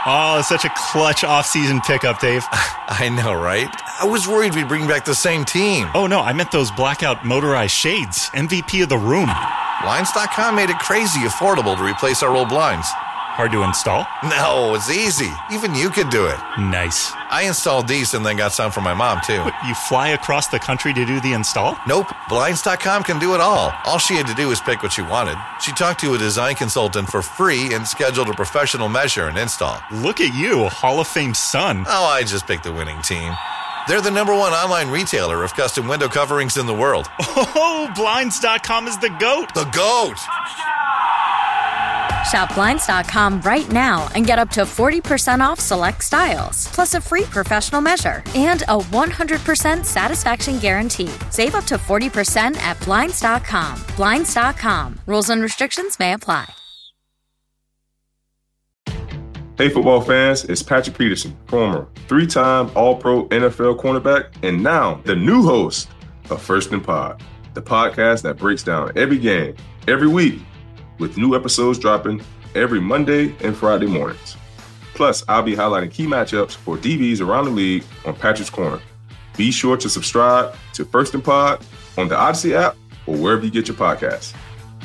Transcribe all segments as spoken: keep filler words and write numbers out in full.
Oh, such a clutch off-season pickup, Dave. I know, right? I was worried we'd bring back the same team. Oh, no, I meant those blackout motorized shades. M V P of the room. Blinds dot com made it crazy affordable to replace our old blinds. Hard to install? No, it's easy. Even you could do it. Nice. I installed these and then got some for my mom, too. What, you fly across the country to do the install? Nope. Blinds dot com can do it all. All she had to do was pick what she wanted. She talked to a design consultant for free and scheduled a professional measure and install. Look at you, Hall of Fame son. Oh, I just picked the winning team. They're the number one online retailer of custom window coverings in the world. Oh, Blinds dot com is the GOAT. The GOAT! Shop Blinds dot com right now and get up to forty percent off select styles, plus a free professional measure and a one hundred percent satisfaction guarantee. Save up to forty percent at Blinds dot com. Blinds dot com. Rules and restrictions may apply. Hey, football fans, it's Patrick Peterson, former three-time All-Pro N F L cornerback, and now the new host of First and Pod, the podcast that breaks down every game, every week, with new episodes dropping every Monday and Friday mornings. Plus, I'll be highlighting key matchups for D Bs around the league on Patrick's Corner. Be sure to subscribe to First and Pod on the Odyssey app or wherever you get your podcasts.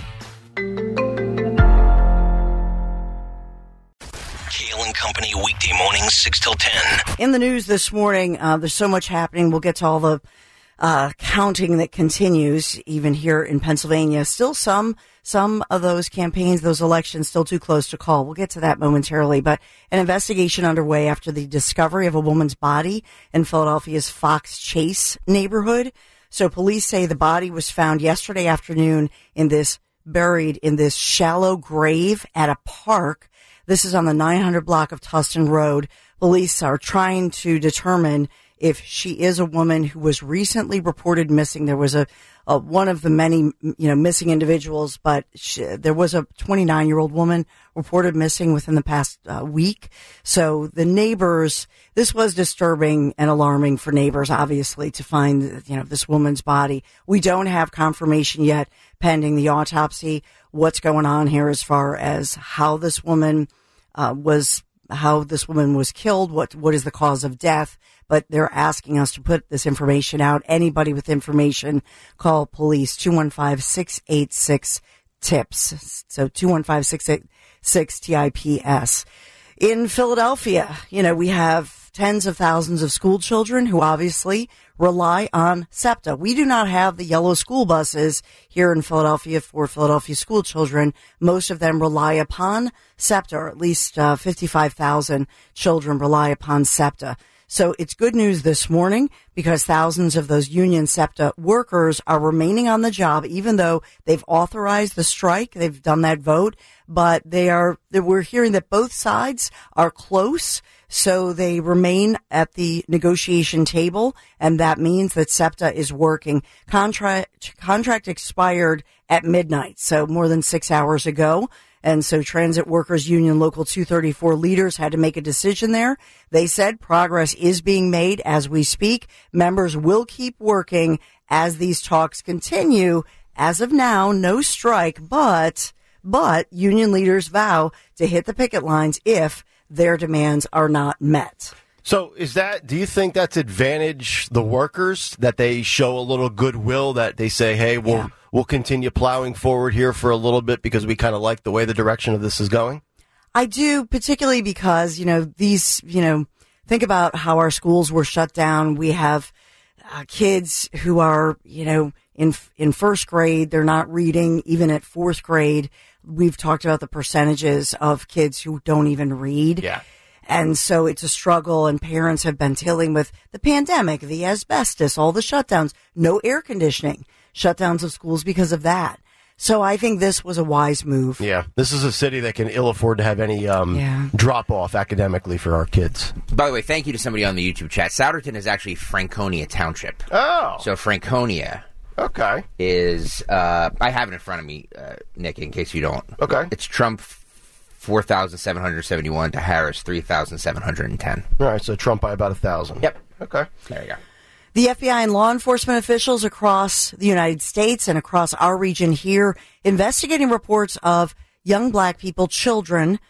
Kale and Company, weekday mornings, six till ten. In the news this morning, uh, there's so much happening. We'll get to all the uh, counting that continues, even here in Pennsylvania. Still some some of those campaigns, those elections, still too close to call. We'll get to that momentarily. But an investigation underway after the discovery of a woman's body in Philadelphia's Fox Chase neighborhood. So police say the body was found yesterday afternoon in this buried in this shallow grave at a park. This is on the nine hundred block of Tustin Road. Police are trying to determine if she is a woman who was recently reported missing. There was a, a one of the many, you know, missing individuals, but she, there was a twenty-nine-year-old woman reported missing within the past uh, week. So the neighbors, this was disturbing and alarming for neighbors, obviously, to find, you know, this woman's body. We don't have confirmation yet, pending the autopsy, what's going on here as far as how this woman uh, was, how this woman was killed, what what is the cause of death. But they're asking us to put this information out. Anybody with information, call police, two one five, six eight six, TIPS. So two one five, six eight six, T I P S. In Philadelphia, you know, we have tens of thousands of school children who obviously rely on SEPTA. We do not have the yellow school buses here in Philadelphia for Philadelphia school children. Most of them rely upon SEPTA, or at least uh, fifty-five thousand children rely upon SEPTA. So it's good news this morning because thousands of those union SEPTA workers are remaining on the job, even though they've authorized the strike. They've done that vote, but they are, we're hearing that both sides are close. So they remain at the negotiation table, and that means that SEPTA is working. Contract, contract expired at midnight, so more than six hours ago. And so Transit Workers Union Local two thirty-four leaders had to make a decision there. They said progress is being made as we speak. Members will keep working as these talks continue. As of now, no strike, but, but union leaders vow to hit the picket lines if their demands are not met. So is that, do you think that's advantage the workers, that they show a little goodwill, that they say, hey, we'll, yeah. we'll continue plowing forward here for a little bit because we kind of like the way the direction of this is going? I do, particularly because, you know, these, you know, think about how our schools were shut down. We have uh, kids who are, you know, in, in first grade, they're not reading, even at fourth grade. We've talked about the percentages of kids who don't even read. Yeah. And so it's a struggle, and parents have been dealing with the pandemic, the asbestos, all the shutdowns, no air conditioning, shutdowns of schools because of that. So I think this was a wise move. Yeah, this is a city that can ill afford to have any um, yeah. drop-off academically for our kids. By the way, thank you to somebody on the YouTube chat. Souderton is actually Franconia Township. Oh. So Franconia okay. is, uh, I have it in front of me, uh, Nick, in case you don't. Okay. It's Trump four thousand seven hundred seventy-one to Harris three thousand seven hundred ten. All right, so Trump by about one thousand. Yep. Okay. There you go. The F B I and law enforcement officials across the United States and across our region here investigating reports of young black people, children,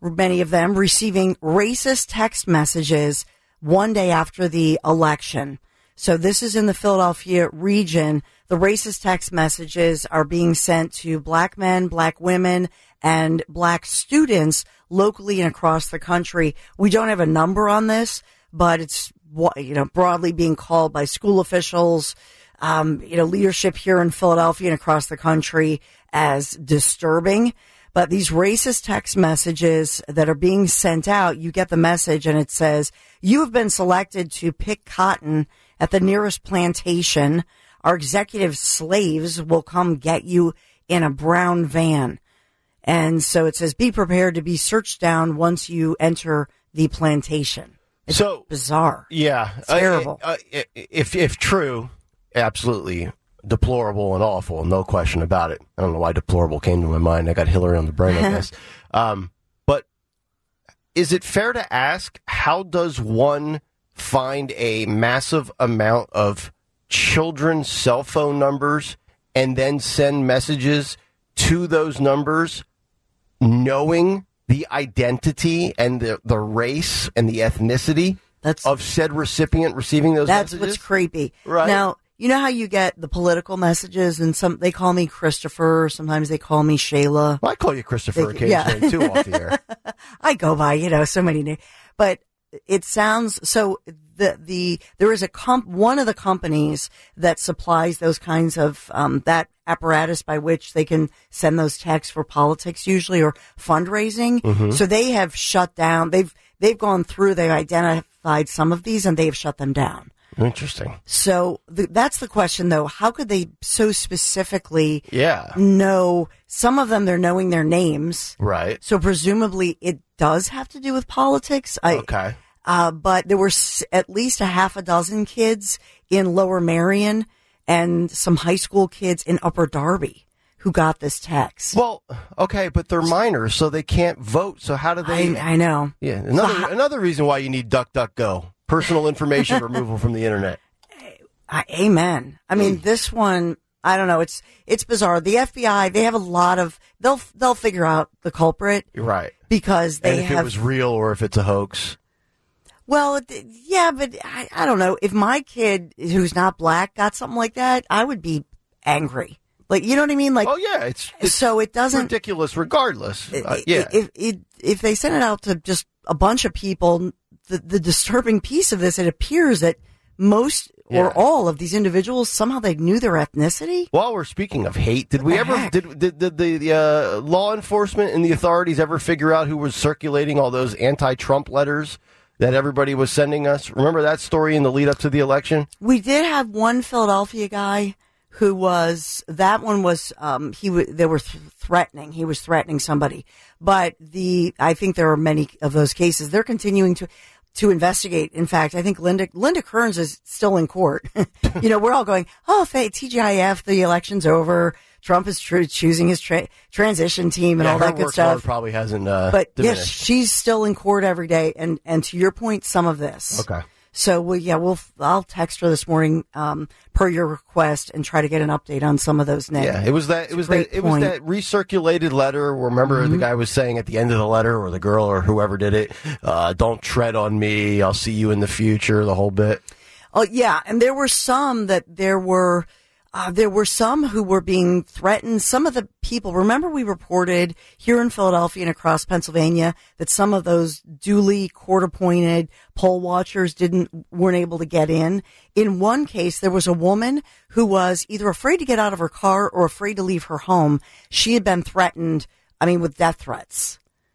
many of them receiving racist text messages one day after the election. So this is in the Philadelphia region. The racist text messages are being sent to black men, black women, and black students locally and across the country. We don't have a number on this, but it's, you know, broadly being called by school officials, um, you know, leadership here in Philadelphia and across the country as disturbing. But these racist text messages that are being sent out, you get the message and it says, you have been selected to pick cotton at the nearest plantation. Our executive slaves will come get you in a brown van. And so it says, be prepared to be searched down once you enter the plantation. It's so bizarre. Yeah. It's terrible. Uh, uh, if, if true, absolutely deplorable and awful, no question about it. I don't know why deplorable came to my mind. I got Hillary on the brain, I guess. Um, but is it fair to ask, how does one find a massive amount of children's cell phone numbers and then send messages to those numbers knowing the identity and the, the race and the ethnicity that's, of said recipient receiving those that's messages? That's what's creepy. Right. Now, you know how you get the political messages, and some they call me Christopher, sometimes they call me Shayla. Well, I call you Christopher they, occasionally, yeah. too, off the air. I go by, you know, so many names. But it sounds, so the, the, there is a comp, one of the companies that supplies those kinds of, um, that apparatus by which they can send those texts for politics usually or fundraising. Mm-hmm. So they have shut down, they've, they've gone through, they've identified some of these and they've shut them down. Interesting. So the, that's the question, though. How could they so specifically yeah. know? Some of them, they're knowing their names. Right. So presumably it does have to do with politics. I, okay. Uh, but there were s- at least a half a dozen kids in Lower Merion and some high school kids in Upper Darby who got this text. Well, okay, but they're minors, so they can't vote. So how do they? I, I know. Yeah. Another, so how, another reason why you need DuckDuckGo. Personal information removal from the internet. Uh, amen. I mean, mm. this one, I don't know. It's it's bizarre. The F B I, they have a lot of they'll they'll figure out the culprit, right? Because they and if have, it was real or if it's a hoax. Well, yeah, but I, I don't know. If my kid who's not black got something like that, I would be angry. Like, you know what I mean? Like, oh yeah, it's, it's so it doesn't ridiculous. Regardless, uh, yeah. If, if if they send it out to just a bunch of people. The, the disturbing piece of this, it appears that most or yeah. all of these individuals, somehow they knew their ethnicity. While we're speaking of hate, did we ever, did, did, did the, the uh, law enforcement and the authorities ever figure out who was circulating all those anti-Trump letters that everybody was sending us? Remember that story in the lead up to the election? We did have one Philadelphia guy who was, that one was, um, he w- they were th- threatening. He was threatening somebody. But the, I think there are many of those cases. They're continuing to, to investigate. In fact, I think Linda, Linda Kearns is still in court. You know, we're all going, oh, T G I F, the election's over. Trump is tr- choosing his tra- transition team and yeah, all that good stuff. Probably hasn't, uh, but diminished. yes, she's still in court every day. And, and to your point, some of this. Okay. So, well, yeah, we'll, I'll text her this morning, um, per your request and try to get an update on some of those names. Yeah, it was that, it was that, it was that recirculated letter. Remember mm-hmm. the guy was saying at the end of the letter, or the girl or whoever did it, uh, don't tread on me. I'll see you in the future, the whole bit. Oh, yeah. And there were some that there were, Uh, there were some who were being threatened. Some of the people, remember we reported here in Philadelphia and across Pennsylvania that some of those duly court-appointed poll watchers didn't, weren't able to get in. In one case, there was a woman who was either afraid to get out of her car or afraid to leave her home. She had been threatened, I mean, with death threats.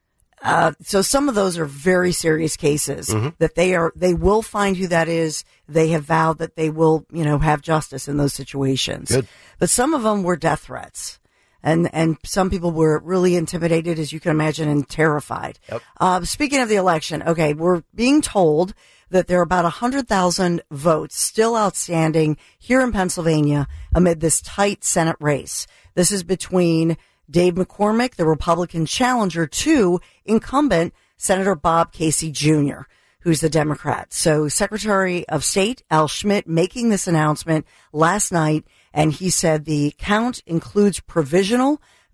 Uh, so some of those are very serious cases mm-hmm. that they are, they will find who that is. They have vowed that they will, you know, have justice in those situations. Good. But some of them were death threats. And, and some people were really intimidated, as you can imagine, and terrified. Yep. Uh, speaking of the election, okay, we're being told that there are about one hundred thousand votes still outstanding here in Pennsylvania amid this tight Senate race. This is between Dave McCormick, the Republican challenger, to incumbent Senator Bob Casey Junior, who's the Democrat. So Secretary of State Al Schmidt making this announcement last night, and he said the count includes provisional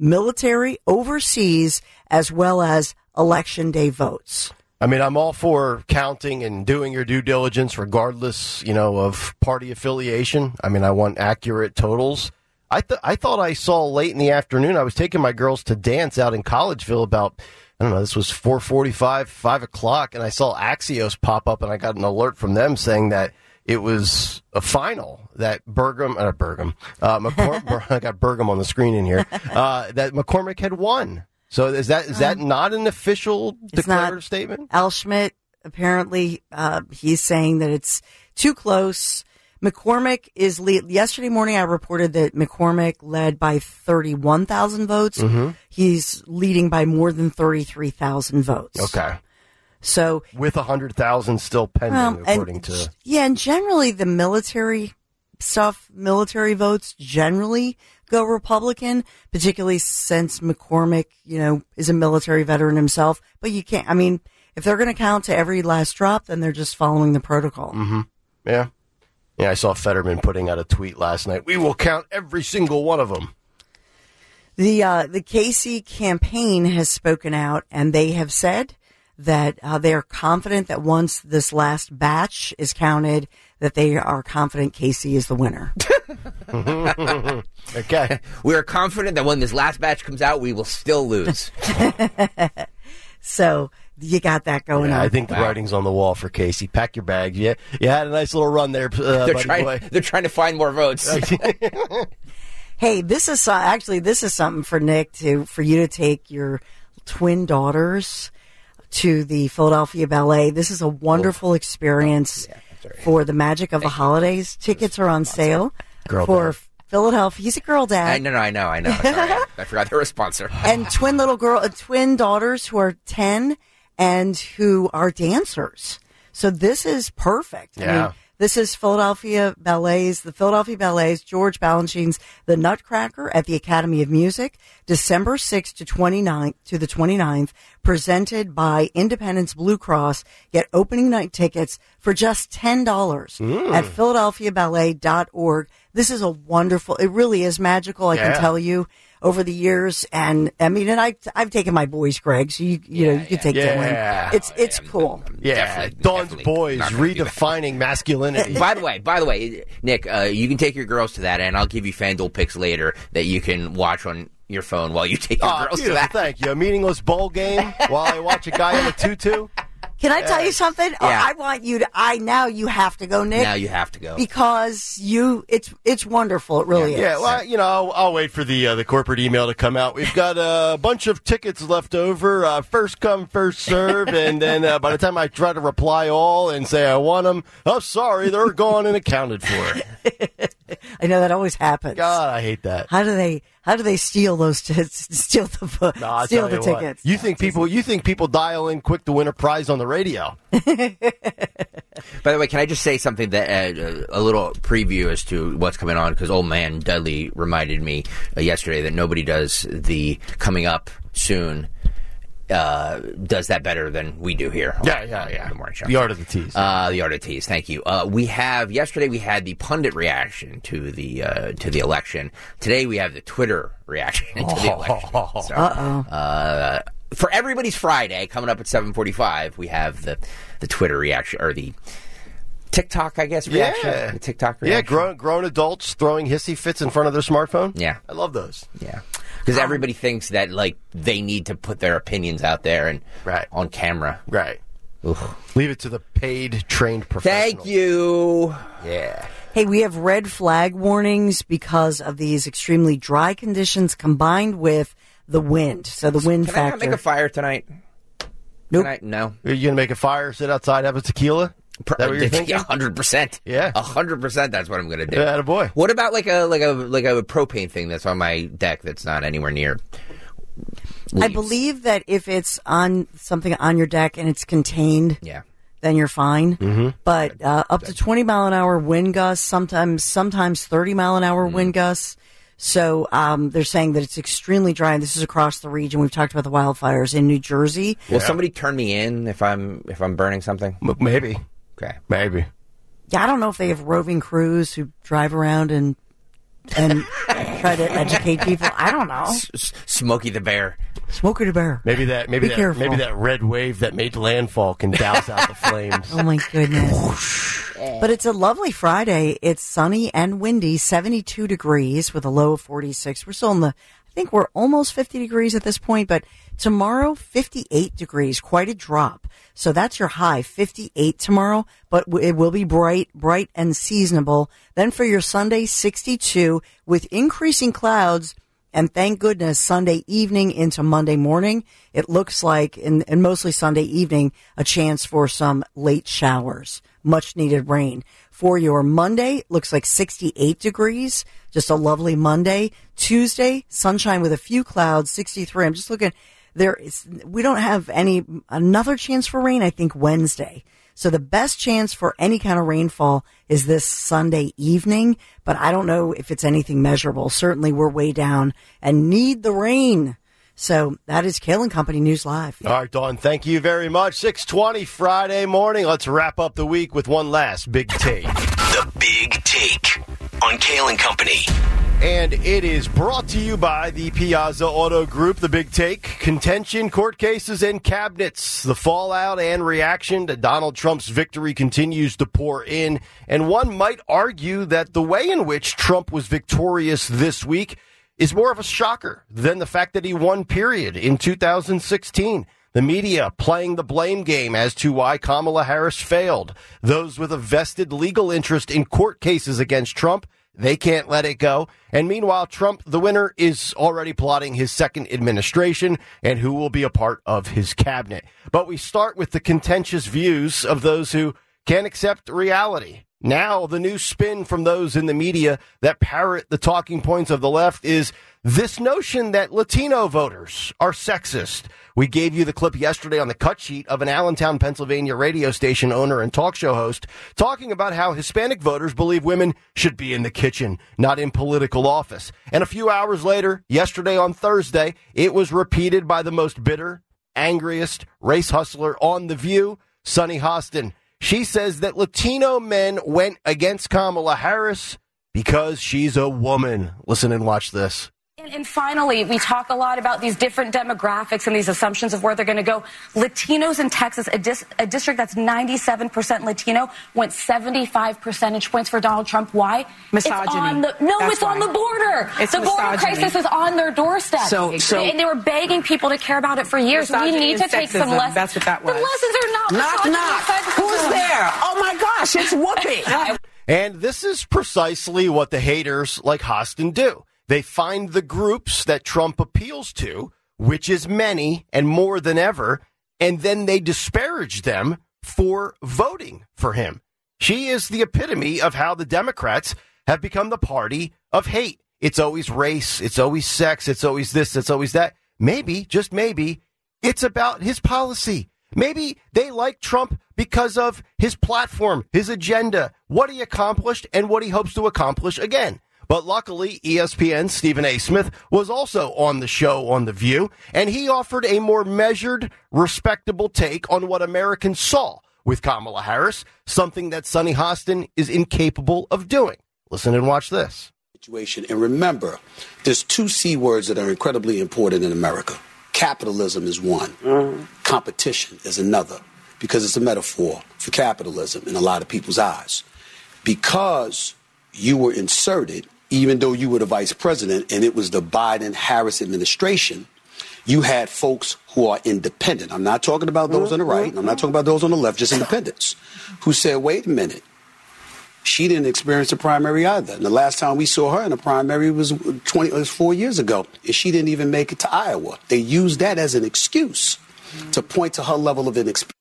military, overseas, as well as election day votes. I mean, I'm all for counting and doing your due diligence regardless, you know, of party affiliation. I mean, I want accurate totals. I, th- I thought I saw late in the afternoon, I was taking my girls to dance out in Collegeville about, I don't know, this was four forty-five, five o'clock, and I saw Axios pop up, and I got an alert from them saying that it was a final that Burgum, uh, Burgum, uh, McCor- I got Burgum on the screen in here, uh, that McCormick had won. So is that is that um, not an official declarative not. statement? Al Schmidt, apparently, uh, he's saying that it's too close. McCormick is lead. Yesterday morning, I reported that McCormick led by thirty-one thousand votes. Mm-hmm. He's leading by more than thirty-three thousand votes. Okay. So with one hundred thousand still pending, um, according and, to... Yeah, and generally the military stuff, military votes generally go Republican, particularly since McCormick, you know, is a military veteran himself. But you can't, I mean, if they're going to count to every last drop, then they're just following the protocol. Mm-hmm. Yeah. Yeah, I saw Fetterman putting out a tweet last night. We will count every single one of them. The, uh, the Casey campaign has spoken out, and they have said that uh, they are confident that once this last batch is counted, that they are confident Casey is the winner. Okay. We are confident that when this last batch comes out, we will still lose. So you got that going yeah, on. I think the wow. writing's on the wall for Casey. Pack your bags. Yeah, you had a nice little run there, uh, they're, buddy trying, boy. they're trying to find more votes. Hey, this is uh, actually this is something for Nick to for you to take your twin daughters to the Philadelphia Ballet. This is a wonderful experience oh, yeah, right. for the magic of Thank the holidays. You. Tickets are on sale girl for dad. Philadelphia. He's a girl dad. I, no, no, I know, I know. Sorry, I forgot they're a sponsor. And twin little girl, uh, twin daughters who are ten and who are dancers. So this is perfect. Yeah. I mean, this is Philadelphia Ballets, the Philadelphia Ballets, George Balanchine's The Nutcracker at the Academy of Music, December sixth to twenty-ninth to the twenty-ninth, presented by Independence Blue Cross. Get opening night tickets for just ten dollars mm. at philadelphia ballet dot org. This is a wonderful, it really is magical, I yeah. can tell you, over the years. And I mean, and I, I've taken my boys, Greg, so you, you yeah, know, you can yeah. take yeah. them in. It's, it's I'm, cool. I'm yeah. definitely, Dawn's definitely boys redefining masculinity. By the way, by the way, Nick, uh, you can take your girls to that, and I'll give you FanDuel picks later that you can watch on your phone while you take your oh, girls beautiful. to that. Thank you. A meaningless bowl game while I watch a guy in a tutu. Can I tell you something? Yeah. Oh, I want you to. I now you have to go, Nick. Now you have to go because you. It's it's wonderful. It really yeah. is. Yeah. Well, you know, I'll, I'll wait for the uh, the corporate email to come out. We've got a bunch of tickets left over. Uh, first come, first serve, and then uh, by the time I try to reply all and say I want them, oh sorry, they're gone and accounted for. I know that always happens. God, I hate that. How do they? How do they steal those? T- steal the no, steal the you tickets? What. You think people? You think people dial in quick to win a prize on the radio? By the way, can I just say something that uh, a little preview as to what's coming on? Because old man Dudley reminded me uh, yesterday that nobody does the coming up soon. Uh, does that better than we do here. Yeah, yeah, yeah. The morning show. The art of the tease. Uh, the art of the tease. Thank you. Uh, we have yesterday we had the pundit reaction to the uh, to the election. Today we have the Twitter reaction to the election. So, Uh-oh. Uh, for everybody's Friday coming up at seven forty-five, we have the the Twitter reaction or the TikTok, I guess, reaction. Yeah. The TikTok reaction. Yeah, grown grown adults throwing hissy fits in front of their smartphone. Yeah, I love those. Yeah. Because um, everybody thinks that like they need to put their opinions out there and right. on camera. Right. Oof. Leave it to the paid, trained professionals. Thank you. Yeah. Hey, we have red flag warnings because of these extremely dry conditions combined with the wind. So the wind Can factor. I not make a fire tonight? Nope. Can I? No. Are you gonna make a fire? Sit outside, have a tequila? Is that what you're thinking? A hundred percent. Yeah, a hundred percent. That's what I'm gonna do. Yeah, attaboy. What about like a like a like a propane thing that's on my deck that's not anywhere near leaves? I believe that if it's on something on your deck and it's contained, yeah, then you're fine. Mm-hmm. But uh, up to twenty mile an hour wind gusts, sometimes sometimes thirty mile an hour mm. wind gusts. So um, they're saying that it's extremely dry, and this is across the region. We've talked about the wildfires in New Jersey. Will yeah. somebody turn me in if I'm if I'm burning something? Maybe. Okay. Maybe. Yeah, I don't know if they have roving crews who drive around and and try to educate people. I don't know. S- Smokey the Bear. Smokey the Bear. Maybe that maybe Be that careful. maybe that red wave that made landfall can douse out the flames. Oh my goodness. But it's a lovely Friday. It's sunny and windy, seventy-two degrees with a low of forty-six. We're still in the, I think we're almost fifty degrees at this point, but tomorrow, fifty-eight degrees, quite a drop. So that's your high, fifty-eight tomorrow, but it will be bright, bright and seasonable. Then for your Sunday, sixty-two with increasing clouds. And thank goodness, Sunday evening into Monday morning, it looks like, and, and mostly Sunday evening, a chance for some late showers. Much needed rain. For your Monday, looks like sixty-eight degrees. Just a lovely Monday. Tuesday, sunshine with a few clouds, sixty-three. I'm just looking, there is, we don't have any, another chance for rain, I think Wednesday. So the best chance for any kind of rainfall is this Sunday evening, but I don't know if it's anything measurable. Certainly we're way down and need the rain. So that is Kale and Company News Live. All right, Dawn, thank you very much. six twenty Friday morning. Let's wrap up the week with one last Big Take. The Big Take on Kale and Company. And it is brought to you by the Piazza Auto Group. The Big Take, contention, court cases, and cabinets. The fallout and reaction to Donald Trump's victory continues to pour in. And one might argue that the way in which Trump was victorious this week is more of a shocker than the fact that he won, period, in two thousand sixteen. The media playing the blame game as to why Kamala Harris failed. Those with a vested legal interest in court cases against Trump, they can't let it go. And meanwhile, Trump, the winner, is already plotting his second administration and who will be a part of his cabinet. But we start with the contentious views of those who can't accept reality. Now, the new spin from those in the media that parrot the talking points of the left is this notion that Latino voters are sexist. We gave you the clip yesterday on the cut sheet of an Allentown, Pennsylvania radio station owner and talk show host talking about how Hispanic voters believe women should be in the kitchen, not in political office. And a few hours later, yesterday on Thursday, it was repeated by the most bitter, angriest race hustler on The View, Sunny Hostin. She says that Latino men went against Kamala Harris because she's a woman. Listen and watch this. And, and finally, we talk a lot about these different demographics and these assumptions of where they're going to go. Latinos in Texas, a, dis- a district that's ninety-seven percent Latino, went seventy-five percentage points for Donald Trump. Why? Misogyny. It's on the, no, That's it's why. on the border. It's the border misogyny. crisis is on their doorstep. So- so- and they were begging people to care about it for years. We Misogyny need to and take some sexism. lessons. That's what that was. The lessons are not Knock, misogyny knock. and sexism. Who's there? Oh, my gosh, it's Whoopi. And this is precisely what the haters like Hostin do. They find the groups that Trump appeals to, which is many and more than ever, and then they disparage them for voting for him. She is the epitome of how the Democrats have become the party of hate. It's always race, it's always sex, it's always this, it's always that. Maybe, just maybe, it's about his policy. Maybe they like Trump because of his platform, his agenda, what he accomplished, and what he hopes to accomplish again. But luckily, E S P N's Stephen A. Smith was also on the show on The View, and he offered a more measured, respectable take on what Americans saw with Kamala Harris, something that Sunny Hostin is incapable of doing. Listen and watch this. Situation. And remember, there's two C words that are incredibly important in America. Capitalism is one. Mm-hmm. Competition is another, because it's a metaphor for capitalism in a lot of people's eyes. Because you were inserted, even though you were the vice president and it was the Biden-Harris administration, you had folks who are independent. I'm not talking about those mm-hmm. on the right, and I'm not talking about those on the left, just independents, who said, wait a minute, she didn't experience a primary either. And the last time we saw her in a primary was twenty, it was four years ago, and she didn't even make it to Iowa. They used that as an excuse to point to her level of inexperience.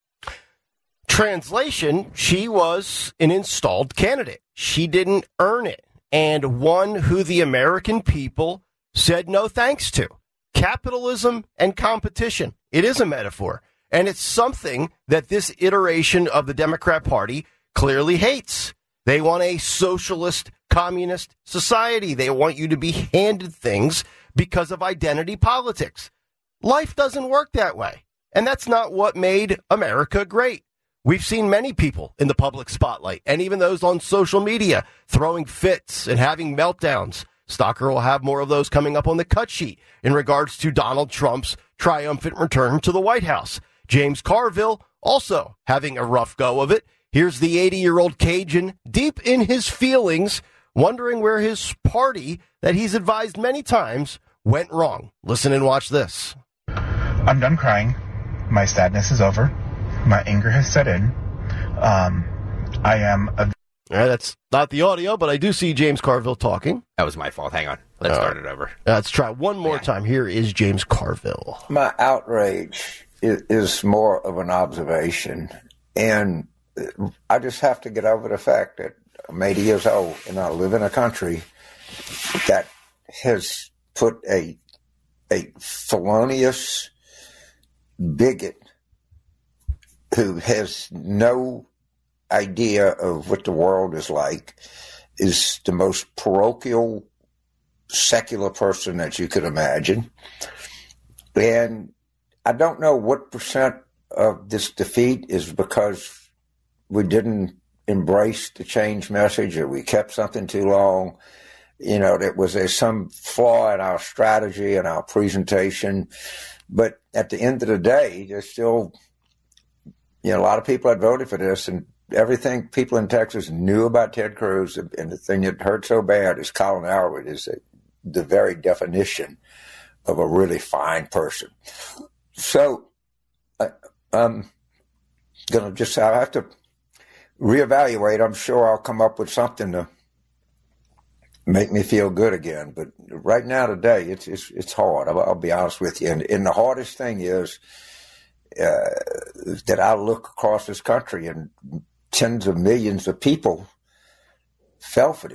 Translation, she was an installed candidate. She didn't earn it, and one who the American people said no thanks to. Capitalism and competition. It is a metaphor, and it's something that this iteration of the Democrat Party clearly hates. They want a socialist, communist society. They want you to be handed things because of identity politics. Life doesn't work that way, and that's not what made America great. We've seen many people in the public spotlight, and even those on social media, throwing fits and having meltdowns. Stalker will have more of those coming up on the cut sheet in regards to Donald Trump's triumphant return to the White House. James Carville also having a rough go of it. Here's the eighty-year-old Cajun deep in his feelings, wondering where his party that he's advised many times went wrong. Listen and watch this. I'm done crying. My sadness is over. My anger has set in. Um, I am a... All right, that's not the audio, but I do see James Carville talking. That was my fault. Hang on. Let's All start right. it over. Let's try one more time. Here is James Carville. My outrage is, is more of an observation, and I just have to get over the fact that I'm eighty years old, and I live in a country that has put a a felonious bigot who has no idea of what the world is like, is the most parochial, secular person that you could imagine. And I don't know what percent of this defeat is because we didn't embrace the change message or we kept something too long. You know, there was a, some flaw in our strategy and our presentation. But at the end of the day, there's still, you know, a lot of people had voted for this, and everything people in Texas knew about Ted Cruz, and the thing that hurt so bad is Colin Howard is a, the very definition of a really fine person. So I, I'm going to just, I have to reevaluate. I'm sure I'll come up with something to make me feel good again. But right now, today, it's it's, it's hard. I'll, I'll be honest with you. And, and the hardest thing is uh, that I look across this country and tens of millions of people fell for it.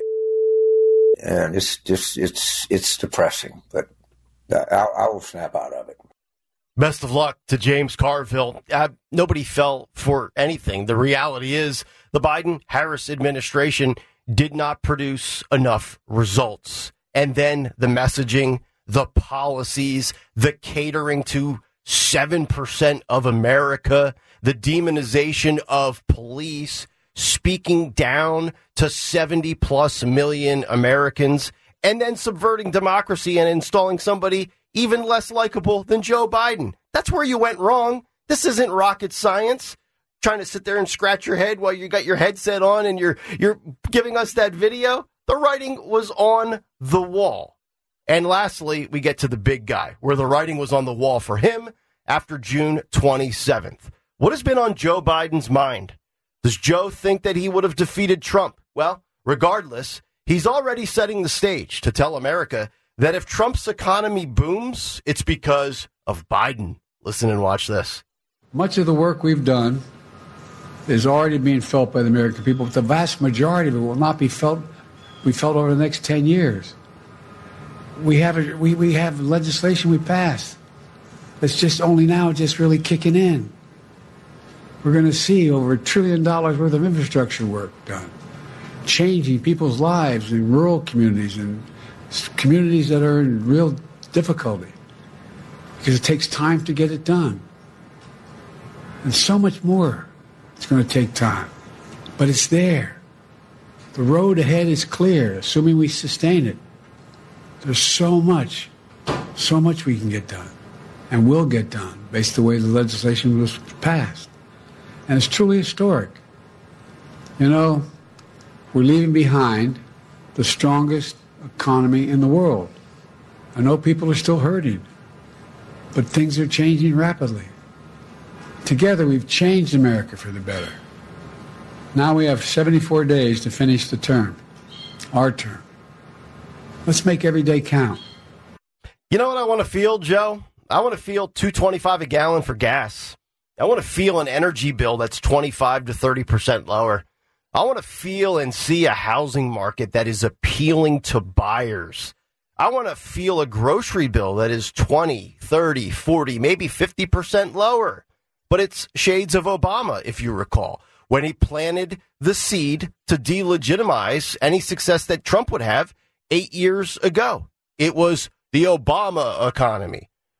And it's just, it's, it's depressing, but I, I will snap out of it. Best of luck to James Carville. Uh, nobody fell for anything. The reality is the Biden-Harris administration did not produce enough results. And then the messaging, the policies, the catering to seven percent of America, the demonization of police, speaking down to seventy plus million Americans, and then subverting democracy and installing somebody even less likable than Joe Biden. That's where you went wrong. This isn't rocket science. Trying to sit there and scratch your head while you got your headset on and you're you're giving us that video. The writing was on the wall. And lastly, we get to the big guy, where the writing was on the wall for him after June twenty-seventh. What has been on Joe Biden's mind? Does Joe think that he would have defeated Trump? Well, regardless, he's already setting the stage to tell America that if Trump's economy booms, it's because of Biden. Listen and watch this. Much of the work we've done is already being felt by the American people, but the vast majority of it will not be felt, be felt over the next ten years. We have, a, we, we have legislation we passed that's just only now just really kicking in. We're going to see over a trillion dollars worth of infrastructure work done, changing people's lives in rural communities and communities that are in real difficulty because it takes time to get it done. And so much more. It's going to take time, but it's there. The road ahead is clear, assuming we sustain it. There's so much, so much we can get done and will get done based on the way the legislation was passed. And it's truly historic. You know, we're leaving behind the strongest economy in the world. I know people are still hurting, but things are changing rapidly. Together, we've changed America for the better. Now we have seventy-four days to finish the term, our term. Let's make every day count. You know what I want to feel, Joe? I want to feel two twenty-five a gallon for gas. I want to feel an energy bill that's twenty-five to thirty percent lower. I want to feel and see a housing market that is appealing to buyers. I want to feel a grocery bill that is twenty, thirty, forty, maybe fifty percent lower. But it's shades of Obama, if you recall, when he planted the seed to delegitimize any success that Trump would have eight years ago. It was the Obama economy.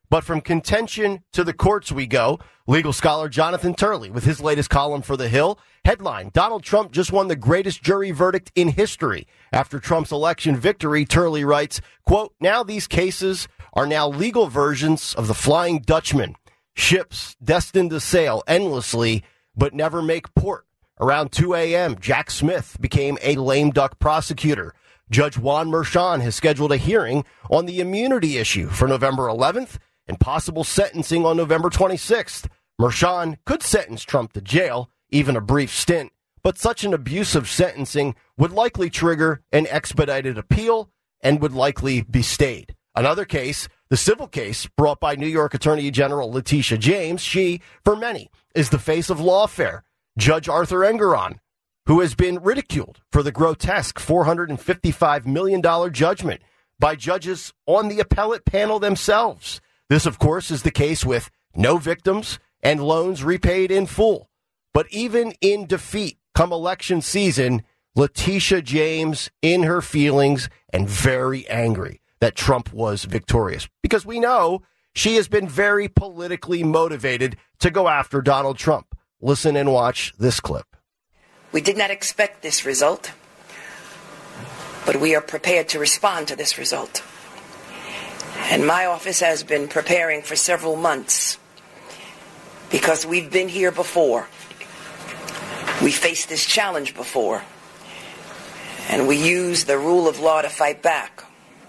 But from contention to the courts we go. Legal scholar Jonathan Turley with his latest column for The Hill. Headline, Donald Trump just won the greatest jury verdict in history. After Trump's election victory, Turley writes, quote, now these cases are now legal versions of the Flying Dutchman. Ships destined to sail endlessly but never make port. Around two a.m., Jack Smith became a lame duck prosecutor. Judge Juan Merchan has scheduled a hearing on the immunity issue for November eleventh and possible sentencing on November twenty-sixth. Merchan could sentence Trump to jail, even a brief stint, but such an abusive sentencing would likely trigger an expedited appeal and would likely be stayed. Another case, the civil case brought by New York Attorney General Letitia James, she, for many, is the face of lawfare. Judge Arthur Engoron, who has been ridiculed for the grotesque four hundred fifty-five million dollars judgment by judges on the appellate panel themselves. This, of course, is the case with no victims and loans repaid in full. But even in defeat, come election season, Letitia James in her feelings and very angry that Trump was victorious. Because we know she has been very politically motivated to go after Donald Trump. Listen and watch this clip. We did not expect this result, but we are prepared to respond to this result. And my office has been preparing for several months because we've been here before. We faced this challenge before, and we used the rule of law to fight back.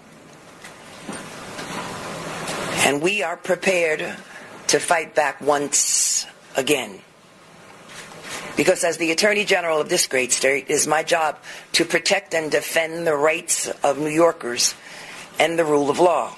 And we are prepared to fight back once again. Because as the Attorney General of this great state, it is my job to protect and defend the rights of New Yorkers and the rule of law.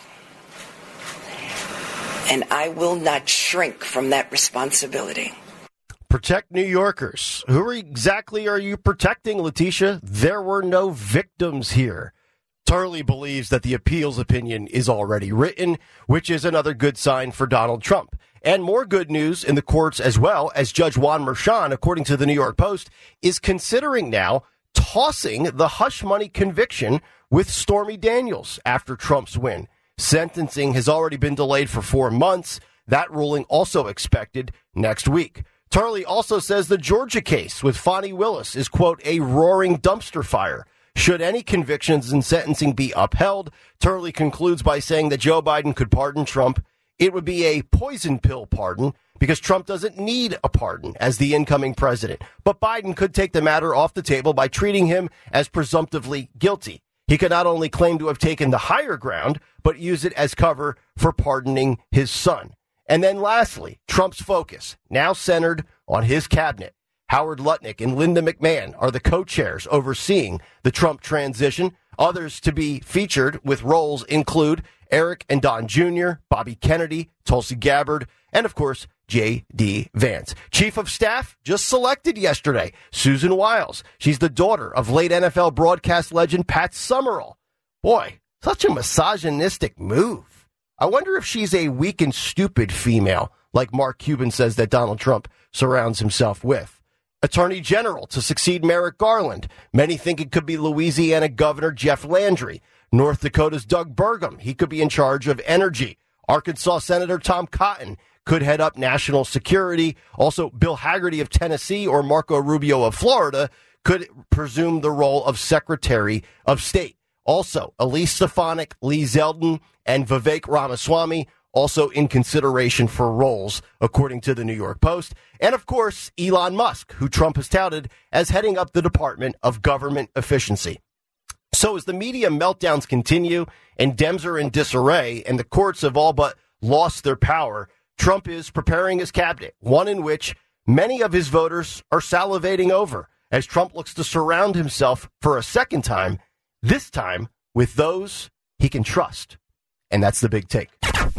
And I will not shrink from that responsibility. Protect New Yorkers. Who exactly are you protecting, Letitia? There were no victims here. Turley believes that the appeals opinion is already written, which is another good sign for Donald Trump. And more good news in the courts as well, as Judge Juan Merchan, according to the New York Post, is considering now tossing the hush money conviction with Stormy Daniels after Trump's win. Sentencing has already been delayed for four months. That ruling also expected next week. Turley also says the Georgia case with Fani Willis is, quote, a roaring dumpster fire. Should any convictions in sentencing be upheld, Turley concludes by saying that Joe Biden could pardon Trump. It would be a poison pill pardon because Trump doesn't need a pardon as the incoming president. But Biden could take the matter off the table by treating him as presumptively guilty. He could not only claim to have taken the higher ground, but use it as cover for pardoning his son. And then lastly, Trump's focus, now centered on his cabinet. Howard Lutnick and Linda McMahon are the co-chairs overseeing the Trump transition. Others to be featured with roles include Eric and Don Junior, Bobby Kennedy, Tulsi Gabbard, and, of course, J D. Vance. Chief of Staff just selected yesterday, Susan Wiles. She's the daughter of late N F L broadcast legend Pat Summerall. Boy, such a misogynistic move. I wonder if she's a weak and stupid female, like Mark Cuban says that Donald Trump surrounds himself with. Attorney General to succeed Merrick Garland. Many think it could be Louisiana Governor Jeff Landry. North Dakota's Doug Burgum. He could be in charge of energy. Arkansas Senator Tom Cotton could head up national security. Also, Bill Hagerty of Tennessee or Marco Rubio of Florida could presume the role of Secretary of State. Also, Elise Stefanik, Lee Zeldin, and Vivek Ramaswamy also in consideration for roles, according to the New York Post. And, of course, Elon Musk, who Trump has touted as heading up the Department of Government Efficiency. So as the media meltdowns continue and Dems are in disarray and the courts have all but lost their power, Trump is preparing his cabinet, one in which many of his voters are salivating over as Trump looks to surround himself for a second time, this time with those he can trust. And that's the big take.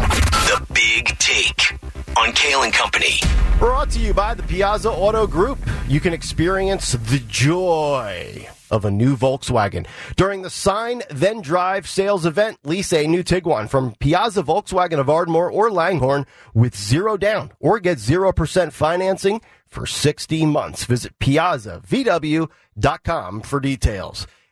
The Big Take on Kale and Company. Brought to you by the Piazza Auto Group. You can experience the joy of a new Volkswagen during the Sign Then Drive sales event. Lease a new Tiguan from Piazza Volkswagen of Ardmore or Langhorne with zero down or get zero percent financing for sixty months. Visit piazza v w dot com for details.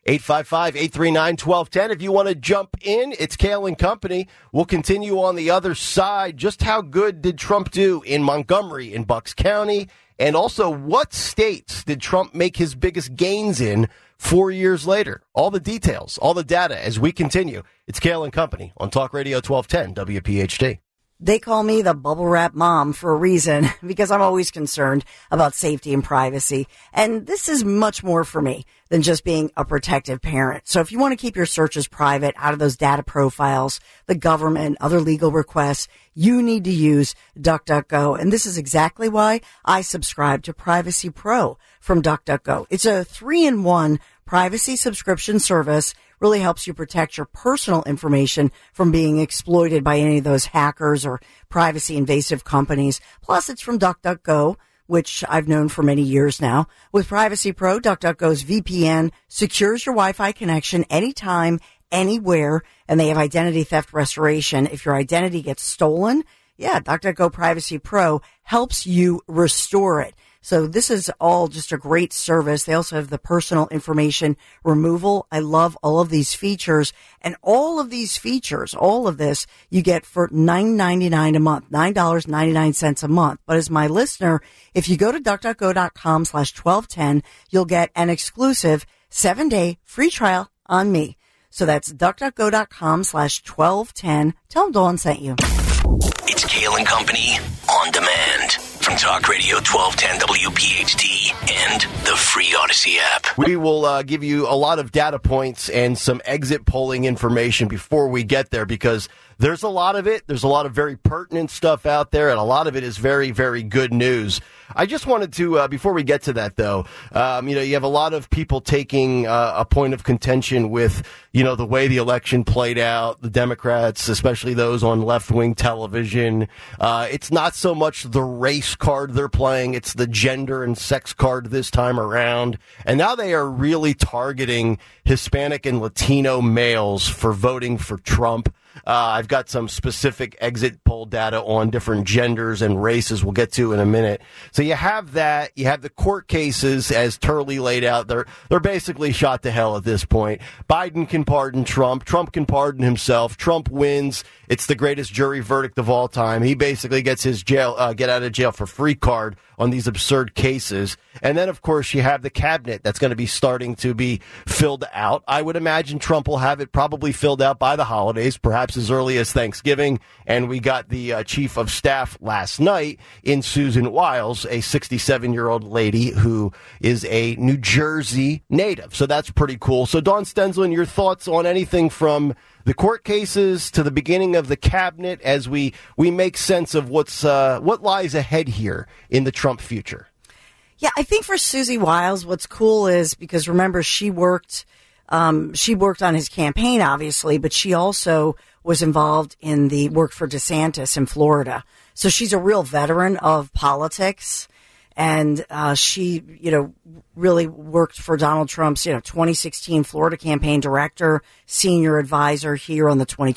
eight five five, eight three nine, one two one zero. If you want to jump in, it's Kale and Company. We'll continue on the other side. Just how good did Trump do in Montgomery, in Bucks County? And also, what states did Trump make his biggest gains in four years later? All the details, all the data as we continue. It's Kale and Company on Talk Radio twelve ten W P H T. They call me the bubble wrap mom for a reason, because I'm always concerned about safety and privacy. And this is much more for me than just being a protective parent. So if you want to keep your searches private, out of those data profiles, the government, other legal requests, you need to use DuckDuckGo. And this is exactly why I subscribe to Privacy Pro from DuckDuckGo. It's a three-in-one privacy subscription service. Really helps you protect your personal information from being exploited by any of those hackers or privacy invasive companies. Plus, it's from DuckDuckGo, which I've known for many years now. With Privacy Pro, DuckDuckGo's V P N secures your Wi-Fi connection anytime, anywhere, and they have identity theft restoration. If your identity gets stolen, yeah, DuckDuckGo Privacy Pro helps you restore it. So this is all just a great service. They also have the personal information removal. I love all of these features, and all of these features, all of this you get for nine ninety-nine a month, nine ninety-nine a month. But as my listener, if you go to DuckDuckGo.com slash 1210, you'll get an exclusive seven day free trial on me. So that's DuckDuckGo.com slash 1210. Tell them Dawn sent you. It's Kale and Company on demand from Talk Radio twelve ten W P H T and the free Odyssey app. We will uh, give you a lot of data points and some exit polling information before we get there, because there's a lot of it. There's a lot of very pertinent stuff out there, and a lot of it is very, very good news. I just wanted to, uh, before we get to that, though, um, you know, you have a lot of people taking uh, a point of contention with, you know, the way the election played out, the Democrats, especially those on left-wing television. Uh, it's not so much the race card they're playing, it's the gender and sex card this time around. And now they are really targeting Hispanic and Latino males for voting for Trump. Uh, I've got some specific exit poll data on different genders and races we'll get to in a minute. So you have that. You have the court cases, as Turley laid out. They're, they're basically shot to hell at this point. Biden can pardon Trump. Trump can pardon himself. Trump wins. It's the greatest jury verdict of all time. He basically gets his jail, uh, get out of jail for free card on these absurd cases. And then, of course, you have the cabinet that's going to be starting to be filled out. I would imagine Trump will have it probably filled out by the holidays, perhaps as early as Thanksgiving. And we got the uh, chief of staff last night in Susan Wiles, a sixty-seven-year-old lady who is a New Jersey native. So that's pretty cool. So, Dawn Stensland, your thoughts on anything from the court cases to the beginning of the cabinet as we, we make sense of what's uh, what lies ahead here in the Trump future? Yeah, I think for Susie Wiles, what's cool is, because remember, she worked um, she worked on his campaign, obviously, but she also was involved in the work for DeSantis in Florida. So she's a real veteran of politics. And uh, she, you know, really worked for Donald Trump's, you know, twenty sixteen Florida campaign director, senior advisor here on the twenty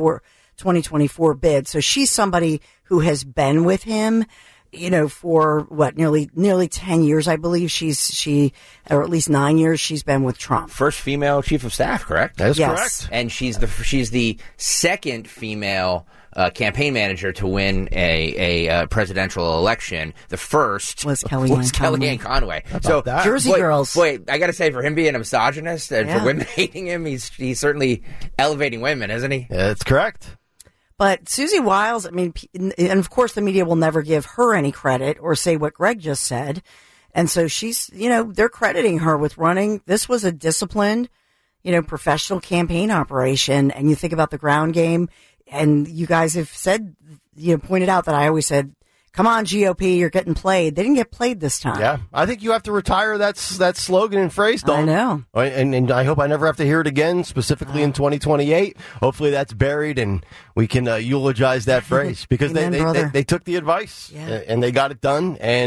twenty-four bid. So she's somebody who has been with him, you know, for what, nearly nearly ten years, I believe. She's she, or at least nine years, she's been with Trump. First female chief of staff, correct? That is Yes. correct. And she's the she's the second female Uh, campaign manager to win a, a uh, presidential election. The first was Kellyanne was Kellyanne Conway. Conway. So that? Jersey boy, girls. Boy, I got to say, for him being a misogynist and Yeah. for women hating him, he's he's certainly elevating women, isn't he? Yeah, that's correct. But Susie Wiles, I mean, p- and of course the media will never give her any credit or say what Greg just said. And so she's, you know, they're crediting her with running. This was a disciplined, you know, professional campaign operation. And you think about the ground game, and you guys have said, you know, pointed out that I always said, come on, G O P, you're getting played. They didn't get played this time. Yeah, I think you have to retire that that slogan and phrase, Dawn. I know. And, and I hope I never have to hear it again, specifically in twenty twenty-eight. Hopefully that's buried and we can uh, eulogize that phrase, because Amen, they, they, they brother. they took the advice Yeah. uh, and they got it done. And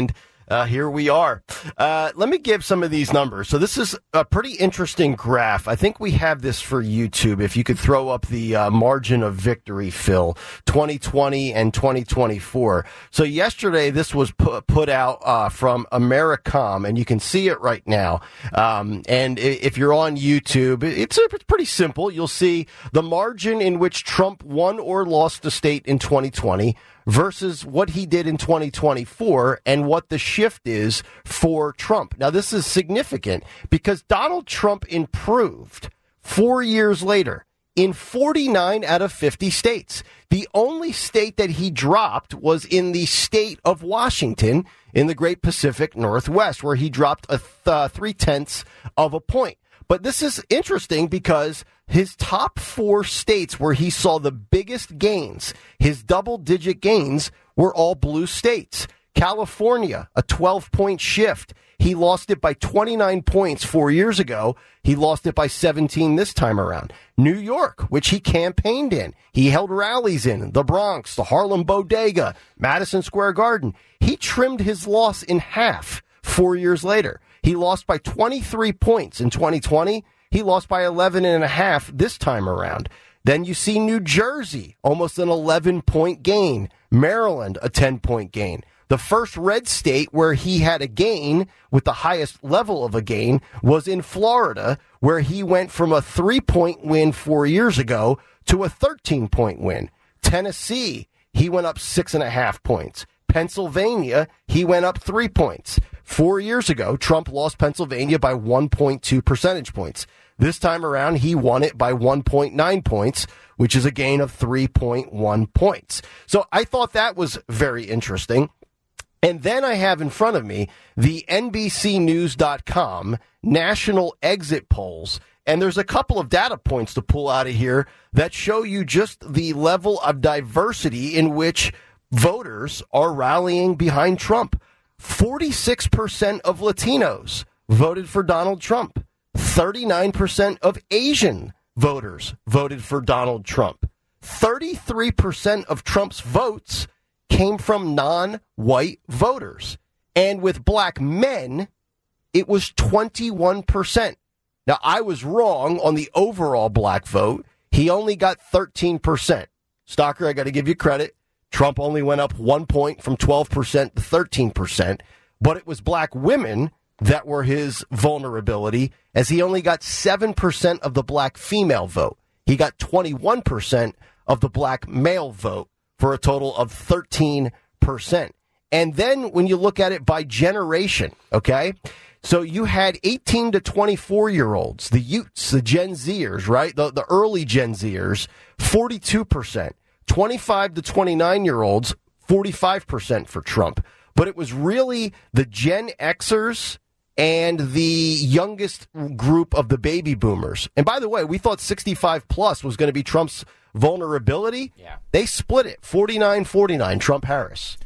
Uh, here we are. Uh, let me give some of these numbers. So this is a pretty interesting graph. I think we have this for YouTube. If you could throw up the uh, margin of victory, Phil, twenty twenty and twenty twenty-four. So yesterday, this was pu- put out uh, from Americom, and you can see it right now. Um, and if you're on YouTube, it's, it's pretty simple. You'll see the margin in which Trump won or lost the state in twenty twenty versus what he did in twenty twenty-four and what the shift is for Trump. Now, this is significant because Donald Trump improved four years later in forty-nine out of fifty states. The only state that he dropped was in the state of Washington in the Great Pacific Northwest, where he dropped a th- uh, three-tenths of a point. But this is interesting because his top four states where he saw the biggest gains, his double-digit gains, were all blue states. California, a twelve-point shift. He lost it by twenty-nine points four years ago. He lost it by seventeen this time around. New York, which he campaigned in. He held rallies in the Bronx, the Harlem Bodega, Madison Square Garden. He trimmed his loss in half four years later. He lost by twenty-three points in twenty twenty. He lost by eleven and a half this time around. Then you see New Jersey, almost an eleven-point gain. Maryland, a ten-point gain. The first red state where he had a gain with the highest level of a gain was in Florida, where he went from a three-point win four years ago to a thirteen-point win. Tennessee, he went up six and a half points. Pennsylvania, he went up three points. Four years ago, Trump lost Pennsylvania by one point two percentage points. This time around, he won it by one point nine points, which is a gain of three point one points. So I thought that was very interesting. And then I have in front of me the N B C News dot com national exit polls. And there's a couple of data points to pull out of here that show you just the level of diversity in which voters are rallying behind Trump. forty-six percent of Latinos voted for Donald Trump. thirty-nine percent of Asian voters voted for Donald Trump. thirty-three percent of Trump's votes came from non-white voters. And with black men, it was twenty-one percent. Now, I was wrong on the overall black vote. He only got thirteen percent. Stalker, I got to give you credit. Trump only went up one point from twelve percent to thirteen percent. But it was black women that were his vulnerability, as he only got seven percent of the black female vote. He got twenty-one percent of the black male vote for a total of thirteen percent. And then when you look at it by generation, okay, so you had eighteen to twenty-four year olds, the Utes, the Gen Zers, right? The, the early Gen Zers, forty-two percent. twenty-five to twenty-nine year olds, forty-five percent for Trump. But it was really the Gen Xers and the youngest group of the baby boomers. And by the way, we thought sixty-five plus was going to be Trump's vulnerability. Yeah. They split it, forty-nine forty-nine, Trump-Harris.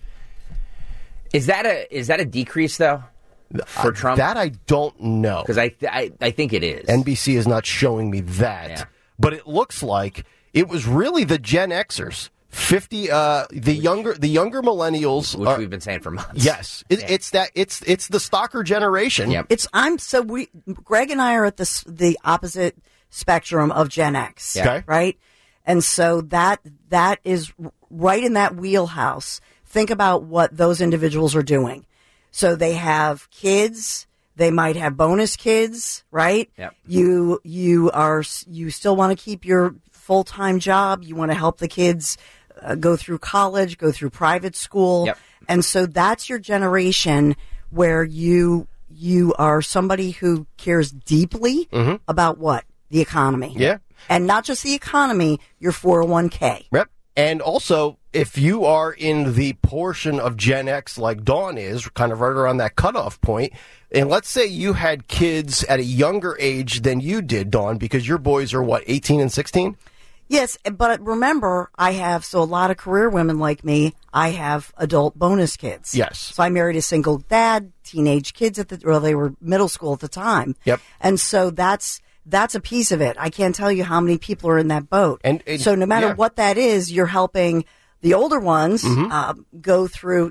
Is that a is that a decrease, though, for Uh, Trump? that I don't know. Because I, th- I I think it is. N B C is not showing me that. Yeah. But it looks like it was really the Gen Xers. fifty uh the younger the younger millennials, which are, we've been saying for months. Yes. It, Yeah. It's that it's it's the stalker generation. Yep. It's I'm so we Greg and I are at the s- the opposite spectrum of Gen X, Yeah. Okay. right? And so that that is right in that wheelhouse. Think about what those individuals are doing. So they have kids, they might have bonus kids, right? Yep. You you are you still want to keep your full-time job, you want to help the kids uh, go through college, go through private school. Yep. And so that's your generation where you you are somebody who cares deeply Mhm. about what? The economy. Yeah. And not just the economy, your four oh one k. Yep. And also, if you are in the portion of Gen X like Dawn is, kind of right around that cutoff point, and let's say you had kids at a younger age than you did, Dawn, because your boys are, what, eighteen and sixteen? Yes, but remember, I have, so a lot of career women like me, I have adult bonus kids. Yes. So I married a single dad, teenage kids at the, well, they were middle school at the time. Yep. And so that's, that's a piece of it. I can't tell you how many people are in that boat. And, and- so no matter yeah. what that is, you're helping the older ones Mhm. uh, go through, you know,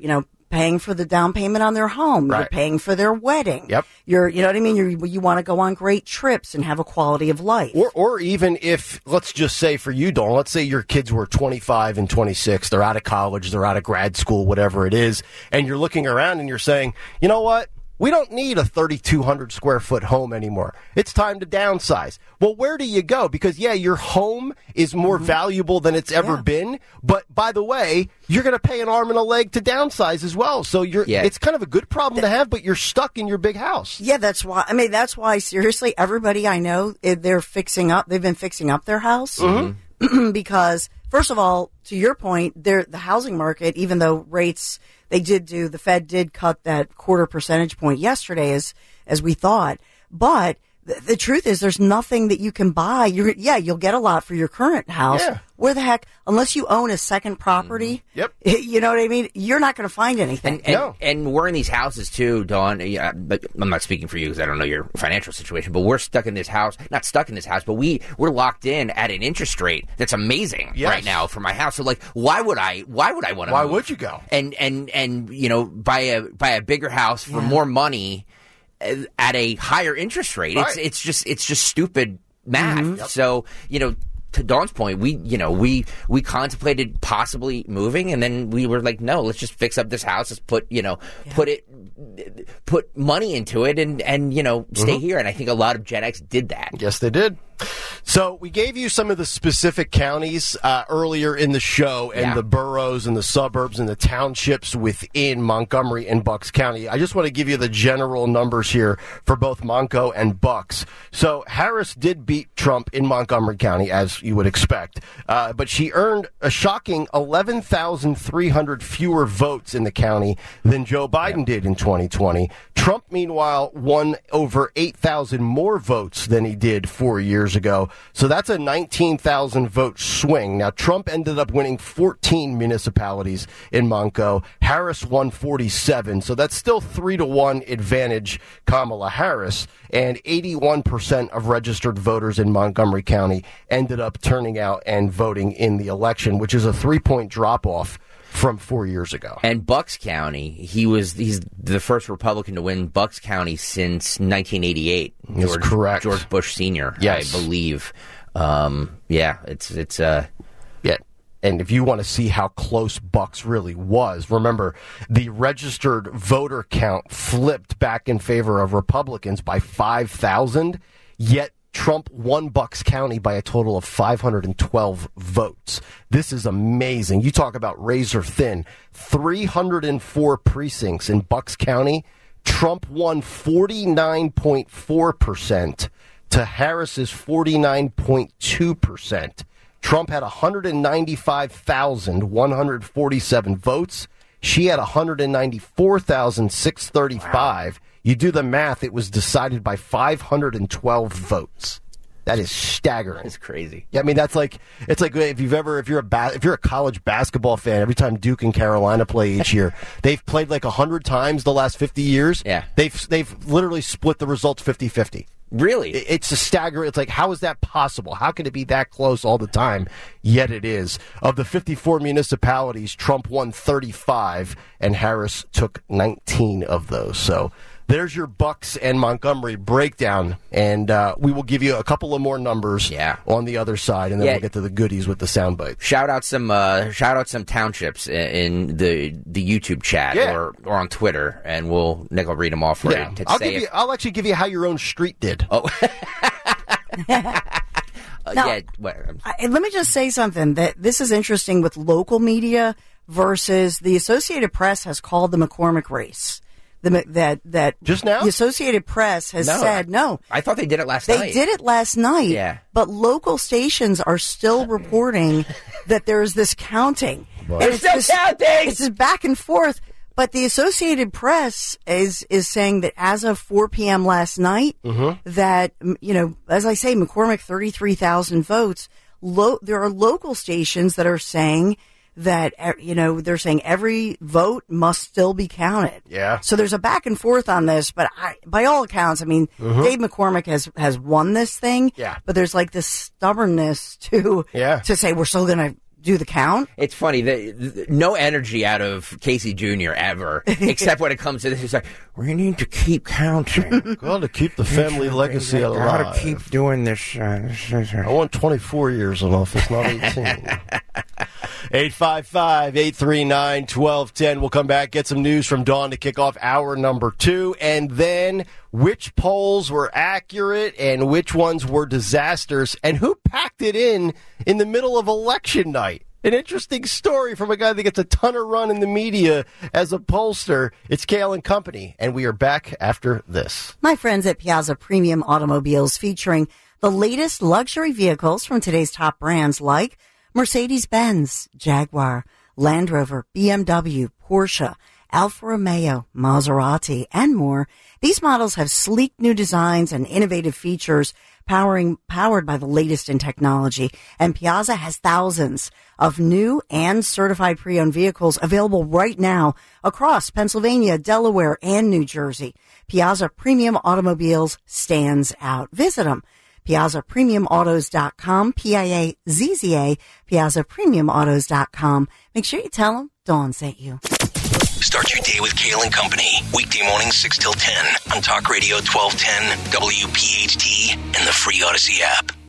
paying for the down payment on their home. Right. You're paying for their wedding. Yep. You're, you know what I mean? You're, you want to go on great trips and have a quality of life. Or, or even if, let's just say for you, Dawn, let's say your kids were twenty-five and twenty-six, they're out of college, they're out of grad school, whatever it is, and you're looking around and you're saying, you know what? We don't need a thirty-two hundred square foot home anymore. It's time to downsize. Well, where do you go? Because, yeah, your home is more mm-hmm. valuable than it's ever yeah. been. But, by the way, you're going to pay an arm and a leg to downsize as well. So you're, yeah. it's kind of a good problem to have, but you're stuck in your big house. Yeah, that's why. I mean, that's why, seriously, everybody I know, they're fixing up. They've been fixing up their house mm-hmm. because, first of all, to your point, the housing market, even though rates... They did do, the Fed did cut that quarter percentage point yesterday as, as we thought. But the, the truth is there's nothing that you can buy. You're, yeah, you'll get a lot for your current house. Yeah. Where the heck, unless you own a second property, yep. you know what I mean? You're not going to find anything. And, and, no. and we're in these houses too, Dawn. Yeah, but I'm not speaking for you because I don't know your financial situation, but we're stuck in this house, not stuck in this house, but we, we're locked in at an interest rate that's amazing yes. right now for my house. So like, why would I, why would I want to Why move? would you go? And, and, and, you know, buy a, buy a bigger house for yeah. more money at a higher interest rate. Right. It's, it's just, it's just stupid math. Mm-hmm. Yep. So, you know, to Dawn's point, we, you know, we, we contemplated possibly moving, and then we were like, no, let's just fix up this house. Let's put, you know, yeah. put it, put money into it and, and, you know, stay mm-hmm. here. And I think a lot of Gen X did that. Yes, they did. So we gave you some of the specific counties uh, earlier in the show and yeah. the boroughs and the suburbs and the townships within Montgomery and Bucks County. I just want to give you the general numbers here for both Monco and Bucks. So Harris did beat Trump in Montgomery County, as you would expect, uh, but she earned a shocking eleven thousand three hundred fewer votes in the county than Joe Biden yeah. did in twenty twenty. Trump, meanwhile, won over eight thousand more votes than he did four years ago. So that's a nineteen thousand vote swing. Now, Trump ended up winning fourteen municipalities in Monco. Harris won forty-seven. So that's still three to one advantage Kamala Harris. And eighty-one percent of registered voters in Montgomery County ended up turning out and voting in the election, which is a three-point drop-off from four years ago. And Bucks County, he was he's the first Republican to win Bucks County since nineteen eighty-eight. That's George, correct. George Bush Senior, yes. I believe. Um, yeah, it's it's uh yeah. And if you want to see how close Bucks really was, remember the registered voter count flipped back in favor of Republicans by five thousand, yet Trump won Bucks County by a total of five hundred twelve votes. This is amazing. You talk about razor thin. three hundred four precincts in Bucks County. Trump won forty-nine point four percent to Harris's forty-nine point two percent. Trump had one hundred ninety-five thousand one hundred forty-seven votes. She had one hundred ninety-four thousand six hundred thirty-five. Wow. You do the math, it was decided by five hundred twelve votes. That is staggering. It's crazy. Yeah, I mean that's like it's like if you've ever if you're a ba- if you're a college basketball fan, every time Duke and Carolina play each year, they've played like a hundred times the last fifty years. Yeah, they've they've literally split the results fifty-fifty. Really? It's a stagger. It's like, how is that possible? How can it be that close all the time? Yet it is. Of the fifty-four municipalities, Trump won thirty-five, and Harris took nineteen of those. So there's your Bucks and Montgomery breakdown, and uh, we will give you a couple of more numbers yeah. on the other side, and then yeah. we'll get to the goodies with the soundbite. Shout out some uh, shout out some townships in the the YouTube chat yeah. or, or on Twitter, and we'll Nick will read them off for yeah. you. To I'll say give if, you. I'll actually give you how your own street did. Oh. uh, now, yeah. Well, I, let me just say something that this is interesting with local media versus the Associated Press has called the McCormick race. The, that that just now the Associated Press has no, said no. I thought they did it last they night. They did it last night. Yeah. But local stations are still reporting that there's this counting. They're still this, counting. It's this back and forth. But the Associated Press is is saying that as of four p.m. last night, mm-hmm. that you know, as I say, McCormick thirty-three thousand votes. Lo- there are local stations that are saying that, you know, they're saying every vote must still be counted. Yeah. So there's a back and forth on this, but I, by all accounts, I mean, mm-hmm. Dave McCormick has, has won this thing. Yeah. But there's like this stubbornness to, yeah. to say we're still going to do the count. It's funny that no energy out of Casey Junior ever, except when it comes to this. He's like, we need to keep counting. Got to keep the family legacy alive. Got to keep doing this. Uh, I want twenty-four years in office, not eighteen. eight five five, eight three nine, one two one zero. We'll come back, get some news from Dawn to kick off hour number two, and then which polls were accurate and which ones were disasters, and who packed it in in the middle of election night. An interesting story from a guy that gets a ton of run in the media as a pollster. It's Kale and Company, and we are back after this. My friends at Piazza Premium Automobiles, featuring the latest luxury vehicles from today's top brands like Mercedes-Benz, Jaguar, Land Rover, B M W, Porsche, Alfa Romeo, Maserati, and more. These models have sleek new designs and innovative features powering, powered by the latest in technology. And Piazza has thousands of new and certified pre-owned vehicles available right now across Pennsylvania, Delaware, and New Jersey. Piazza Premium Automobiles stands out. Visit them. Piazza Premium Autos dot com, P I A Z Z A, Piazza Premium Autos dot com. Make sure you tell them Dawn sent you. Start your day with Kale and Company. Weekday mornings six till ten on Talk Radio twelve ten, W P H T, and the free Odyssey app.